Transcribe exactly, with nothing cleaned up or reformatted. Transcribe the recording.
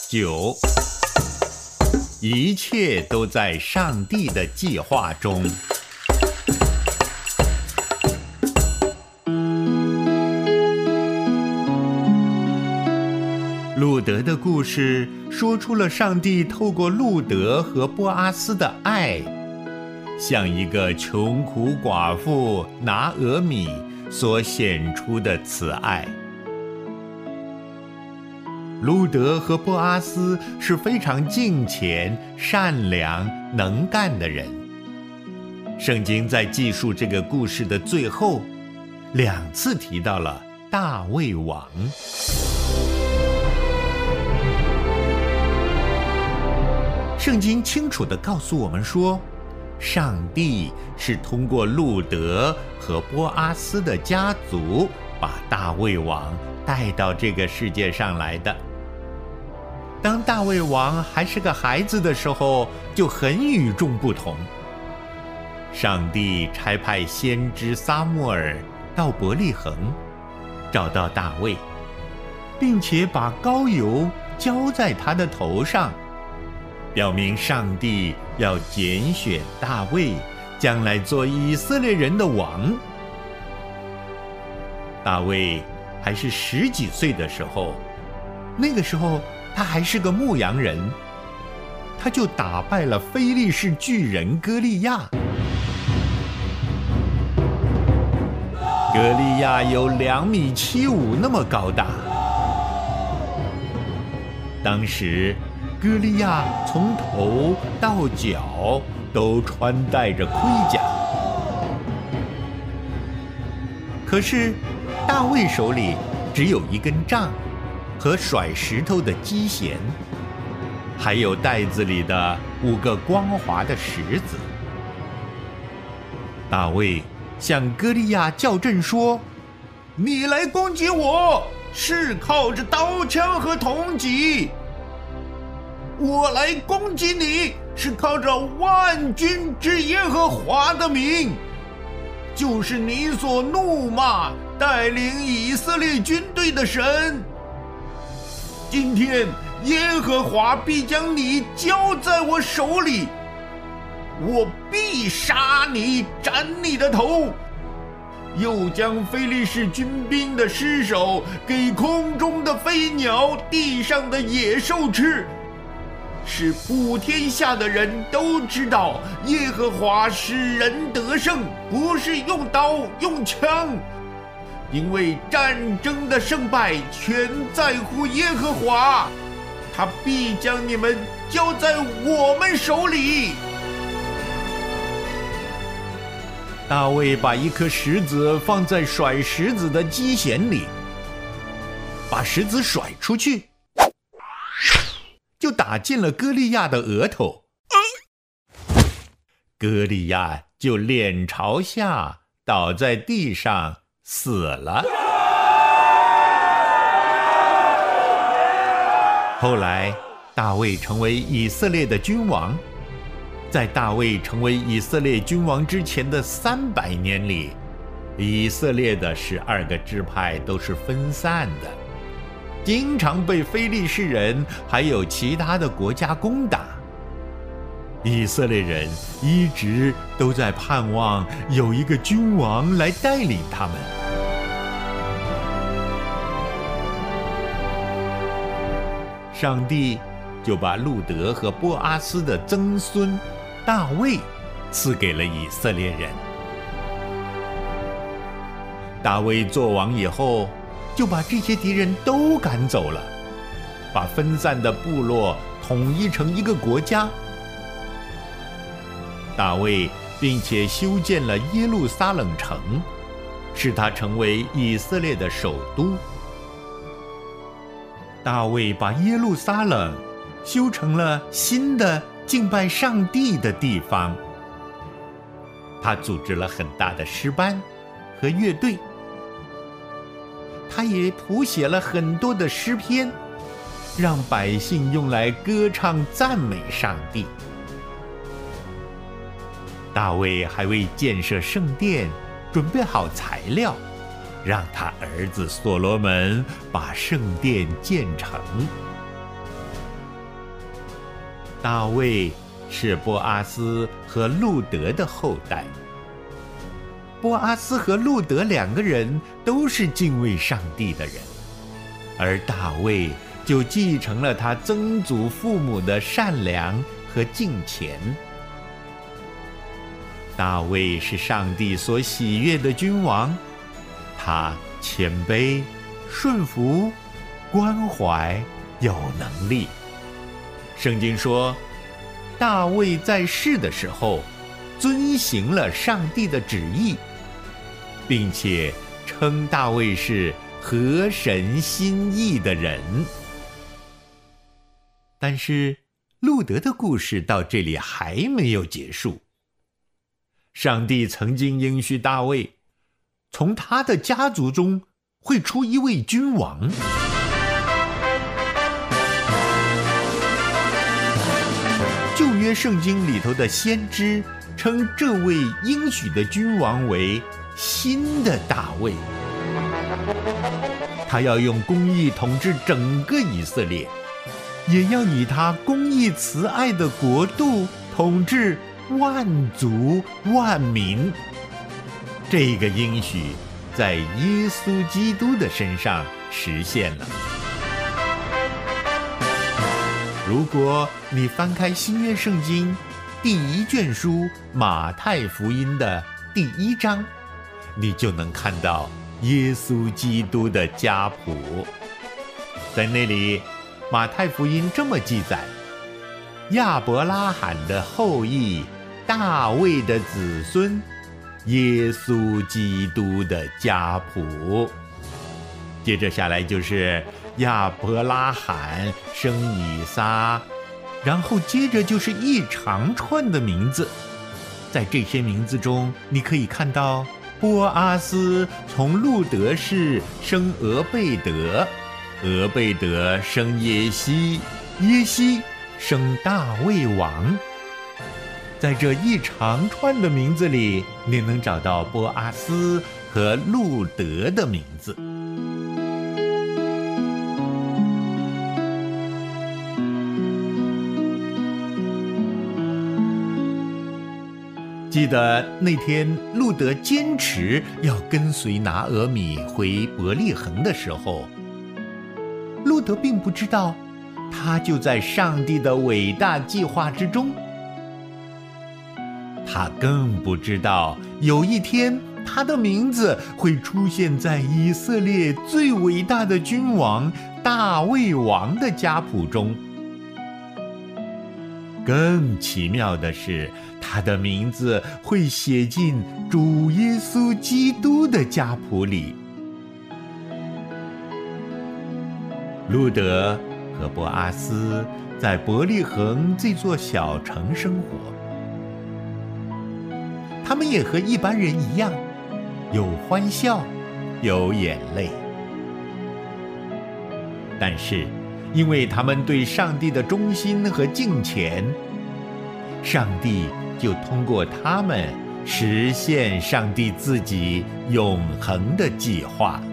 九，一切都在上帝的计划中。路德的故事说出了上帝透过路德和波阿斯的爱，像一个穷苦寡妇拿俄米所显出的慈爱。路德和波阿斯是非常敬虔、善良、能干的人。圣经在记述这个故事的最后，两次提到了大卫王。圣经清楚地告诉我们说，上帝是通过路德和波阿斯的家族，把大卫王带到这个世界上来的。当大卫王还是个孩子的时候，就很与众不同。上帝差派先知撒母耳到伯利恒，找到大卫，并且把膏油浇在他的头上，表明上帝要拣选大卫，将来做以色列人的王。大卫还是十几岁的时候，那个时候他还是个牧羊人，他就打败了非利士巨人歌利亚。歌利亚有两米七五那么高大。当时歌利亚从头到脚都穿戴着盔甲，可是大卫手里只有一根杖和甩石头的机弦，还有袋子里的五个光滑的石子。大卫向歌利亚叫阵说：“你来攻击我，是靠着刀枪和铜戟；我来攻击你，是靠着万军之耶和华的名，就是你所怒骂带领以色列军队的神。今天耶和华必将你交在我手里，我必杀你，斩你的头，又将非利士军兵的尸首给空中的飞鸟、地上的野兽吃，使普天下的人都知道耶和华使人得胜，不是用刀用枪，因为战争的胜败全在乎耶和华，他必将你们交在我们手里。”大卫把一颗石子放在甩石子的机弦里，把石子甩出去，就打进了歌利亚的额头。歌利亚就脸朝下倒在地上死了。后来大卫成为以色列的君王。在大卫成为以色列君王之前的三百年里，以色列的十二个支派都是分散的，经常被非利士人还有其他的国家攻打。以色列人一直都在盼望有一个君王来带领他们。上帝就把路德和波阿斯的曾孙大卫赐给了以色列人。大卫做王以后，就把这些敌人都赶走了，把分散的部落统一成一个国家。大卫并且修建了耶路撒冷城，使它成为以色列的首都。大卫把耶路撒冷修成了新的敬拜上帝的地方。他组织了很大的诗班和乐队，他也谱写了很多的诗篇，让百姓用来歌唱赞美上帝。大卫还为建设圣殿准备好材料，让他儿子所罗门把圣殿建成。 大卫是波阿斯和路德的后代。波阿斯和路德两个人都是敬畏上帝的人，而大卫就继承了他曾祖父母的善良和敬虔。大卫是上帝所喜悦的君王，他谦卑、顺服、关怀、有能力。圣经说，大卫在世的时候遵行了上帝的旨意，并且称大卫是合神心意的人。但是路德的故事到这里还没有结束。上帝曾经应许大卫，从他的家族中会出一位君王。旧约圣经里头的先知称这位应许的君王为新的大卫，他要用公义统治整个以色列，也要以他公义慈爱的国度统治万族万民。这个应许在耶稣基督的身上实现了。如果你翻开新约圣经第一卷书马太福音的第一章，你就能看到耶稣基督的家谱。在那里，马太福音这么记载：亚伯拉罕的后裔，大卫的子孙，耶稣基督的家谱。接着下来就是亚伯拉罕生以撒，然后接着就是一长串的名字。在这些名字中，你可以看到波阿斯从路德氏生俄贝德，俄贝德生耶西，耶西生大卫王。在这一长串的名字里，你能找到波阿斯和路德的名字。记得那天路德坚持要跟随拿俄米回伯利恒的时候，路德并不知道，他就在上帝的伟大计划之中。他更不知道，有一天他的名字会出现在以色列最伟大的君王大卫王的家谱中。更奇妙的是，他的名字会写进主耶稣基督的家谱里。路德和波阿斯在伯利恒这座小城生活，他们也和一般人一样，有欢笑，有眼泪。但是因为他们对上帝的忠心和敬虔，上帝就通过他们实现上帝自己永恒的计划。